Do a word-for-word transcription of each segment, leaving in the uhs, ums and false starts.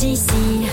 d'ici.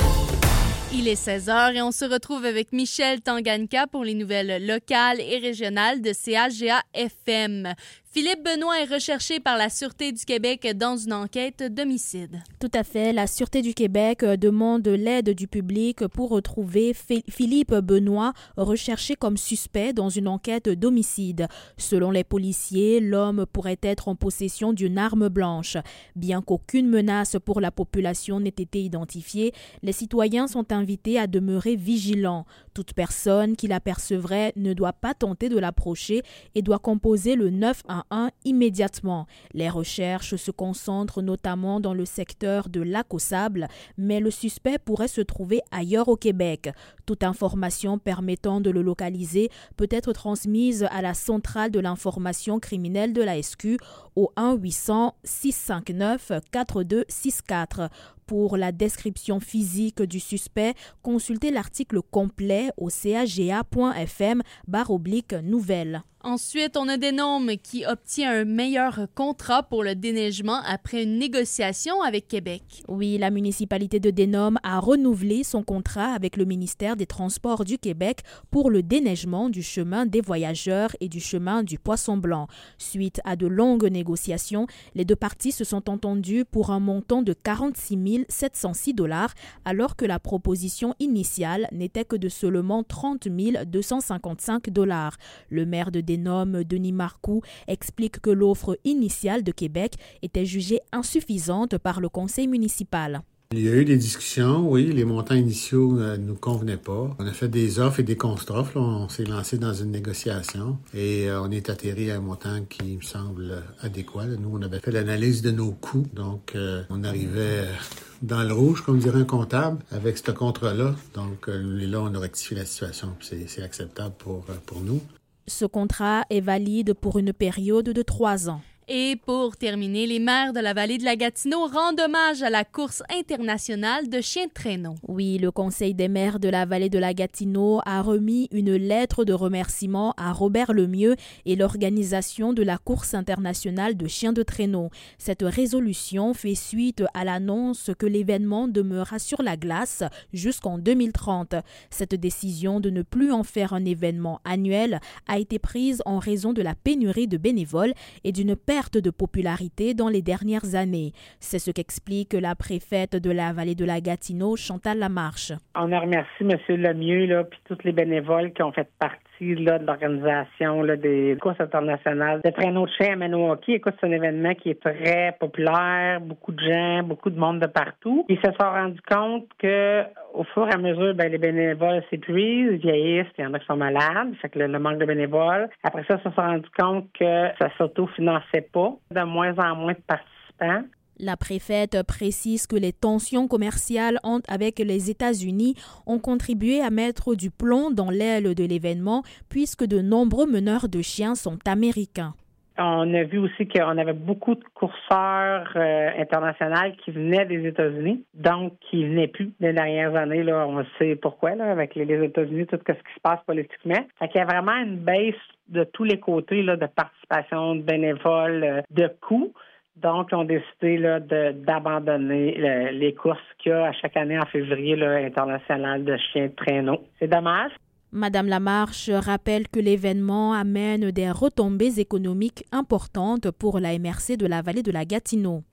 Il est seize heures et on se retrouve avec Michel Tanganka pour les nouvelles locales et régionales de C A G A F M. Philippe Benoît est recherché par la Sûreté du Québec dans une enquête d'homicide. Tout à fait. La Sûreté du Québec demande l'aide du public pour retrouver Philippe Benoît, recherché comme suspect dans une enquête d'homicide. Selon les policiers, l'homme pourrait être en possession d'une arme blanche. Bien qu'aucune menace pour la population n'ait été identifiée, les citoyens sont invités à demeurer vigilants. Toute personne qui l'apercevrait ne doit pas tenter de l'approcher et doit composer le neuf un un immédiatement. Les recherches se concentrent notamment dans le secteur de Lac-aux-Sables, mais le suspect pourrait se trouver ailleurs au Québec. Toute information permettant de le localiser peut être transmise à la centrale de l'information criminelle de la S Q au un huit cents six cent cinquante-neuf quarante-deux soixante-quatre. Pour la description physique du suspect, consultez l'article complet au caga.fm barre oblique nouvelle. Ensuite, on a Denôme qui obtient un meilleur contrat pour le déneigement après une négociation avec Québec. Oui, la municipalité de Denôme a renouvelé son contrat avec le ministère des Transports du Québec pour le déneigement du chemin des voyageurs et du chemin du Poisson Blanc. Suite à de longues négociations, les deux parties se sont entendues pour un montant de quarante-six mille sept cent six dollars, alors que la proposition initiale n'était que de seulement trente mille deux cent cinquante-cinq dollars. Le maire de Denôme, Denis Marcoux, explique que l'offre initiale de Québec était jugée insuffisante par le conseil municipal. Il y a eu des discussions, oui, les montants initiaux ne nous convenaient pas. On a fait des offres et des contre-offres, là. On s'est lancé dans une négociation et euh, on est atterri à un montant qui me semble adéquat. Nous, on avait fait l'analyse de nos coûts, donc euh, on arrivait dans le rouge, comme dirait un comptable, avec ce contrat-là. Donc euh, là, on a rectifié la situation, c'est, c'est acceptable pour, pour nous. Ce contrat est valide pour une période de trois ans. Et pour terminer, les maires de la vallée de la Gatineau rendent hommage à la course internationale de chiens de traîneau. Oui, le Conseil des maires de la vallée de la Gatineau a remis une lettre de remerciement à Robert Lemieux et l'organisation de la course internationale de chiens de traîneau. Cette résolution fait suite à l'annonce que l'événement demeurera sur la glace jusqu'en deux mille trente. Cette décision de ne plus en faire un événement annuel a été prise en raison de la pénurie de bénévoles et d'une perte de popularité dans les dernières années. C'est ce qu'explique la préfète de la vallée de la Gatineau, Chantal Lamarche. On a remercié M. Lemieux là, puis tous les bénévoles qui ont fait partie là, de l'organisation là, des courses internationales de traîneaux de chiens à Maniwaki. Écoute, c'est un événement qui est très populaire, beaucoup de gens, beaucoup de monde de partout. Ils se sont rendus compte que au fur et à mesure, ben, les bénévoles s'épuisent, vieillissent, il y en a qui sont malades, fait que le, le manque de bénévoles. Après ça, ils se sont rendus compte que ça s'autofinançait pas, de moins en moins de participants. La préfète précise que les tensions commerciales avec les États-Unis ont contribué à mettre du plomb dans l'aile de l'événement puisque de nombreux meneurs de chiens sont américains. On a vu aussi qu'on avait beaucoup de courseurs euh, internationaux qui venaient des États-Unis, donc qui venaient plus les dernières années. Là, on sait pourquoi, là, avec les, les États-Unis, tout ce qui se passe politiquement. Fait qu'il y a vraiment une baisse de tous les côtés là, de participation, de bénévoles, euh, de coûts. Donc, ils ont décidé là, de, d'abandonner le, les courses qu'il y a à chaque année en février là, internationales de chiens de traîneau. C'est dommage. Madame Lamarche rappelle que l'événement amène des retombées économiques importantes pour la M R C de la vallée de la Gatineau.